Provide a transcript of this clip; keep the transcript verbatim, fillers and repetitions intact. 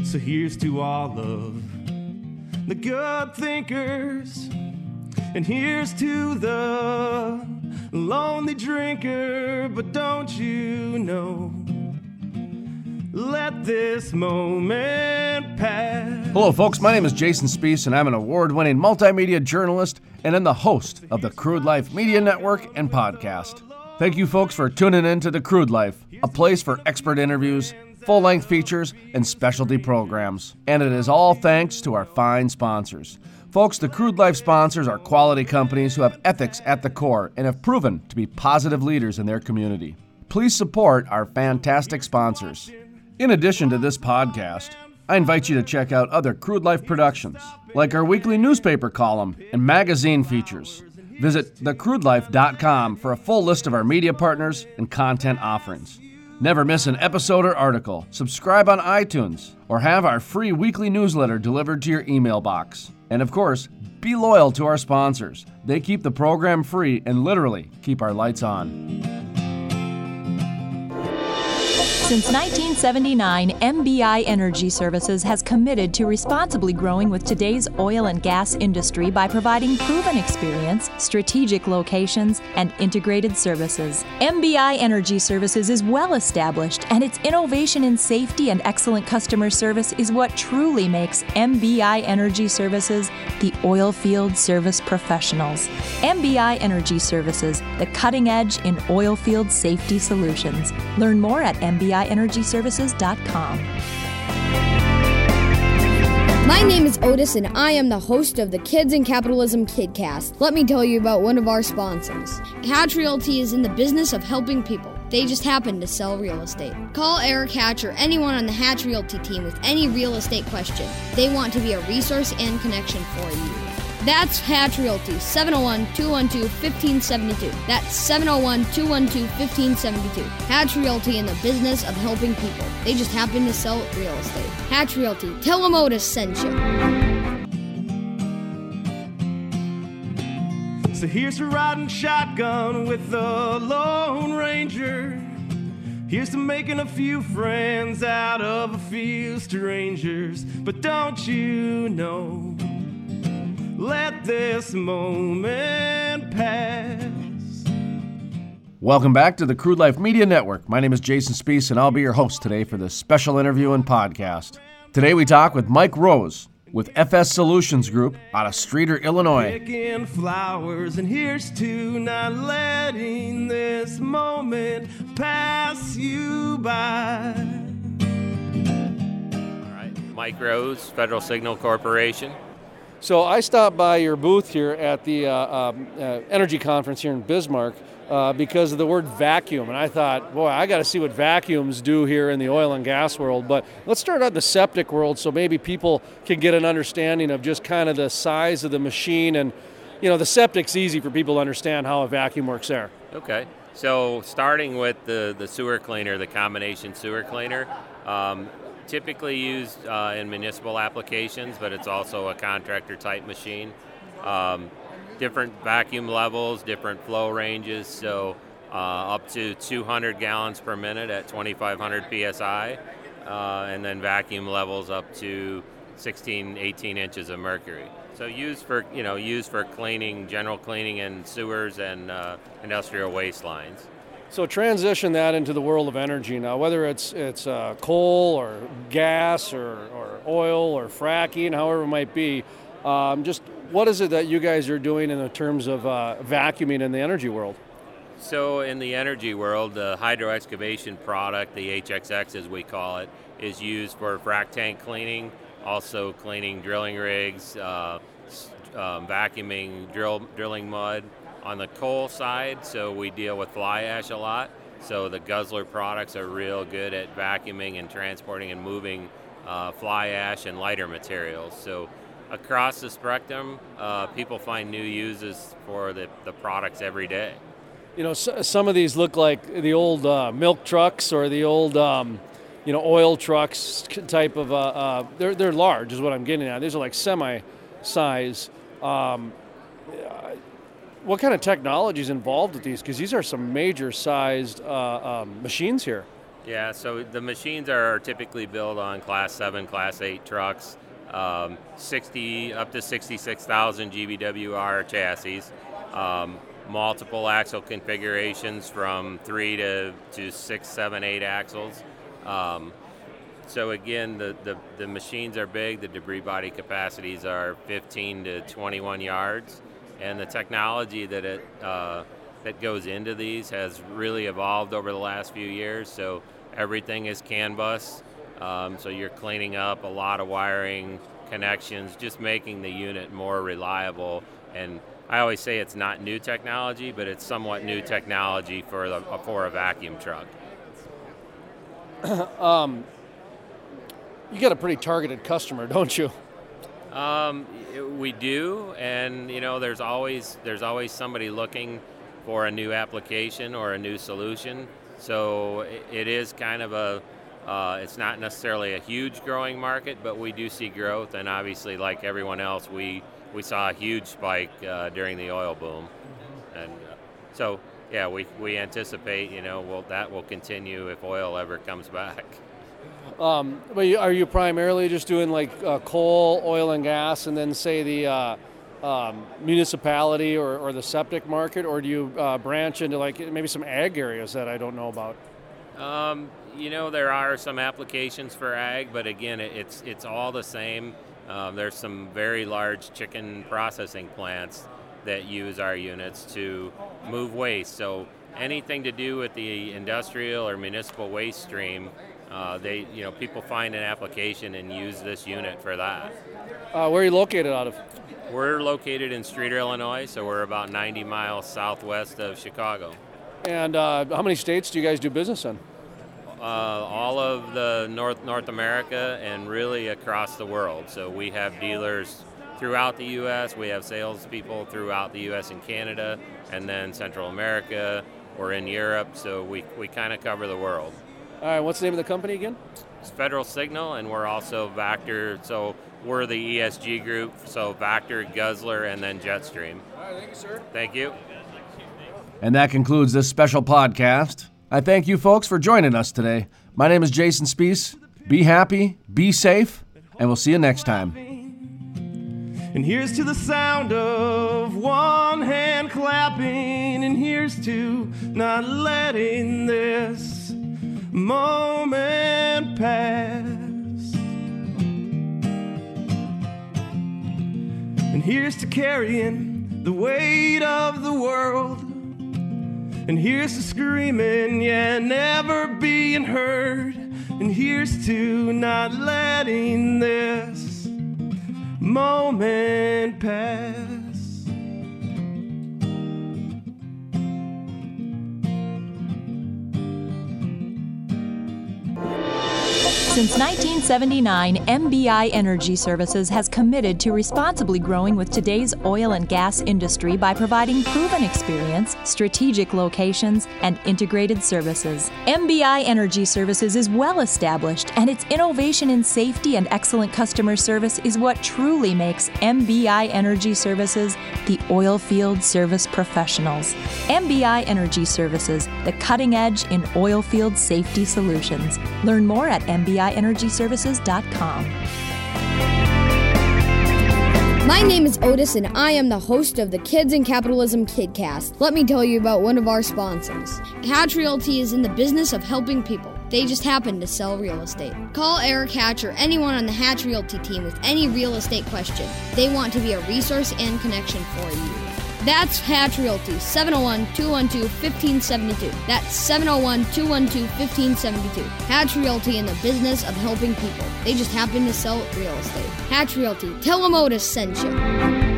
So here's to all of the good thinkers, and here's to the lonely drinker. But don't you know, let this moment pass. Hello, folks. My name is Jason Spees, and I'm an award-winning multimedia journalist and I'm the host of the Crude Life Media Network and podcast. Thank you, folks, for tuning in to The Crude Life, a place for expert interviews, full-length features, and specialty programs. And it is all thanks to our fine sponsors. Folks, the Crude Life sponsors are quality companies who have ethics at the core and have proven to be positive leaders in their community. Please support our fantastic sponsors. In addition to this podcast, I invite you to check out other Crude Life productions, like our weekly newspaper column and magazine features. Visit the crude life dot com for a full list of our media partners and content offerings. Never miss an episode or article. Subscribe on iTunes or have our free weekly newsletter delivered to your email box. And of course, be loyal to our sponsors. They keep the program free and literally keep our lights on. Since nineteen seventy-nine, M B I Energy Services has committed to responsibly growing with today's oil and gas industry by providing proven experience, strategic locations, and integrated services. M B I Energy Services is well established, and its innovation in safety and excellent customer service is what truly makes M B I Energy Services the oil field service professionals. M B I Energy Services, the cutting edge in oil field safety solutions. Learn more at M B I energy services dot com. My name is Otis, and I am the host of the Kids in Capitalism KidCast. Let me tell you about one of our sponsors. Hatch Realty is in the business of helping people. They just happen to sell real estate. Call Eric Hatch or anyone on the Hatch Realty team with any real estate question. They want to be a resource and connection for you. That's Hatch Realty, seven oh one, two one two, one five seven two. That's seven oh one, two one two, one five seven two. Hatch Realty in the business of helping people. They just happen to sell real estate. Hatch Realty. Tell them Otis sent you. So here's to riding shotgun with the Lone Ranger. Here's to making a few friends out of a few strangers. But don't you know, let this moment pass. Welcome back to the Crude Life Media Network. My name is Jason Spees, and I'll be your host today for this special interview and podcast. Today we talk with Mike Rose with F S Solutions Group out of Streator, Illinois. Picking flowers, and here's to not letting this moment pass you by. All right, Mike Rose, Federal Signal Corporation. So I stopped by your booth here at the uh, um, uh, energy conference here in Bismarck uh, because of the word vacuum. And I thought, boy, I got to see what vacuums do here in the oil and gas world. But let's start out the septic world so maybe people can get an understanding of just kind of the size of the machine. And, you know, the septic's easy for people to understand how a vacuum works there. Okay. So starting with the, the sewer cleaner, the combination sewer cleaner, um, typically used uh, in municipal applications, but it's also a contractor type machine. Um, different vacuum levels, different flow ranges, so uh, up to two hundred gallons per minute at twenty-five hundred P S I, uh, and then vacuum levels up to sixteen, eighteen inches of mercury. So used for, you know, used for cleaning, general cleaning in sewers and uh, industrial waste lines. So transition that into the world of energy now, whether it's it's uh, coal or gas or, or oil or fracking, however it might be. Um, just what is it that you guys are doing in the terms of uh, vacuuming in the energy world? So in the energy world, the hydro excavation product, the H X X as we call it, is used for frac tank cleaning, also cleaning drilling rigs, uh, um, vacuuming drill drilling mud. On the coal side, so we deal with fly ash a lot. So the Guzzler products are real good at vacuuming and transporting and moving uh, fly ash and lighter materials. So across the spectrum, uh, people find new uses for the, the products every day. You know, so, some of these look like the old uh, milk trucks or the old, um, you know, oil trucks type of. Uh, uh, they're they're large, is what I'm getting at. These are like semi-size. Um, What kind of technology is involved with these? Because these are some major-sized uh, um, machines here. Yeah, so the machines are typically built on Class seven, Class eight trucks, um, sixty up to sixty-six thousand G V W R chassis, um, multiple axle configurations from three to, to six, seven, eight axles. Um, so again, the, the, the machines are big, the debris body capacities are fifteen to twenty-one yards, and the technology that it uh, that goes into these has really evolved over the last few years. So everything is CAN bus, um, so you're cleaning up a lot of wiring connections, just making the unit more reliable. And I always say it's not new technology, but it's somewhat new technology for the for a vacuum truck. um, you got a pretty targeted customer, don't you? Um, we do, and you know, there's always there's always somebody looking for a new application or a new solution. So it is kind of a, uh, it's not necessarily a huge growing market, but we do see growth. And obviously, like everyone else, we, we saw a huge spike uh, during the oil boom. And uh, so, yeah, we, we anticipate, you know, well, that will continue if oil ever comes back. Um, but are you primarily just doing like uh, coal, oil, and gas, and then say the uh, um, municipality or, or the septic market, or do you uh, branch into like maybe some ag areas that I don't know about? Um, you know, there are some applications for ag, but again, it, it's it's all the same. Um, there's some very large chicken processing plants that use our units to move waste. So anything to do with the industrial or municipal waste stream, uh, they you know people find an application and use this unit for that. Uh, where are you located out of? We're located in Streator, Illinois, so we're about ninety miles southwest of Chicago. And uh, how many states do you guys do business in? Uh, all of the North North America and really across the world. So we have dealers throughout the U S, we have salespeople throughout the U S and Canada, and then Central America, or in Europe, so we, we kind of cover the world. All right, what's the name of the company again? It's Federal Signal, and we're also Vactor, so we're the E S G group, so Vactor, Guzzler, and then Jetstream. All right, thank you, sir. Thank you. And that concludes this special podcast. I thank you folks for joining us today. My name is Jason Spees. Be happy, be safe, and we'll see you next time. And here's to the sound of one hand clapping, and here's to not letting this moment pass. And here's to carrying the weight of the world. And here's to screaming, yeah, never being heard. And here's to not letting this moment pass. Since nineteen seventy-nine, M B I Energy Services has committed to responsibly growing with today's oil and gas industry by providing proven experience, strategic locations, and integrated services. M B I Energy Services is well established, and its innovation in safety and excellent customer service is what truly makes M B I Energy Services the oil field service professionals. M B I Energy Services, the cutting edge in oil field safety solutions. Learn more at M B I energy services dot com. My name is Otis, and I am the host of the Kids in Capitalism KidCast. Let me tell you about one of our sponsors. Hatch Realty is in the business of helping people. They just happen to sell real estate. Call Eric Hatch or anyone on the Hatch Realty team with any real estate question. They want to be a resource and connection for you. That's Hatch Realty, seven oh one, two one two, one five seven two. That's seven oh one, two one two, one five seven two. Hatch Realty in the business of helping people. They just happen to sell real estate. Hatch Realty. Tell them Otis sent you.